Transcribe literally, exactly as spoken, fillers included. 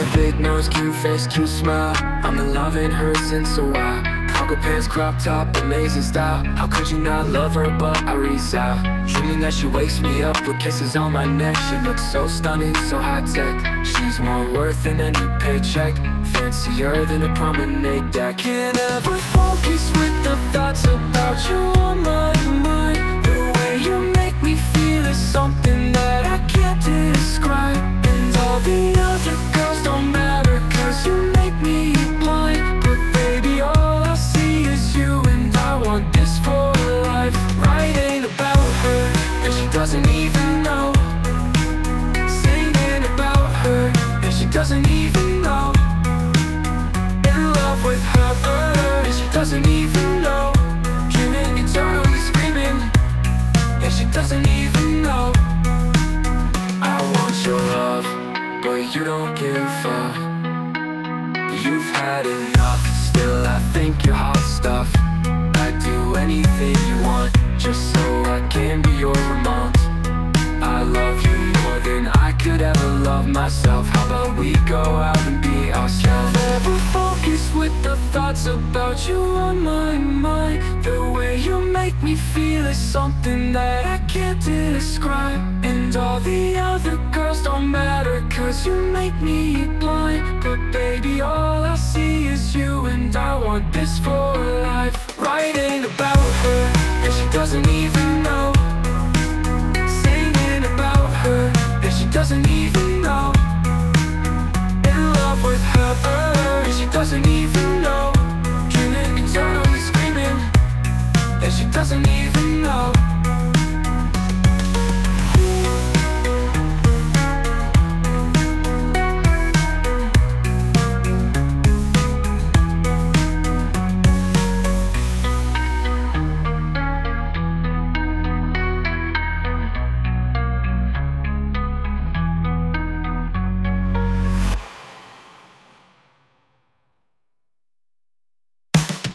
a big nose, cute face, cute smile. I'm in love in her since a while. Cargo pants, crop top, amazing style. How could you not love her, but I resile. Dreaming that she wakes me up with kisses on my neck. She looks so stunning, so high-tech. She's more worth than any paycheck, fancier than a promenade deck. Can't ever focus with the thoughts about you on my mind. The way you make me feel is something that I can't describe. And all the other girls don't matter, cause you make me blind. But baby, all I see is you, and I want this for life. Writing about her, and she doesn't even know. Singing about her, and she doesn't even know. In love with her, and she doesn't even know. Dreaming eternally, screaming, and she doesn't even know. I want your love, but you don't give a. You've had enough, still I think you're hot stuff. I'd do anything you want, just so I can be your remote. I love you more than I could ever love myself. How about we go out and be ourselves? Never focus with the thoughts about you on my mind. The way you make me feel is something that I can't describe. And all the other girls don't matter, cause you make me blind. But baby, all I see is you, and I want this for life. Writing about her, and she doesn't even know. Singing about her, and she doesn't even know. In love with her, and she doesn't even know.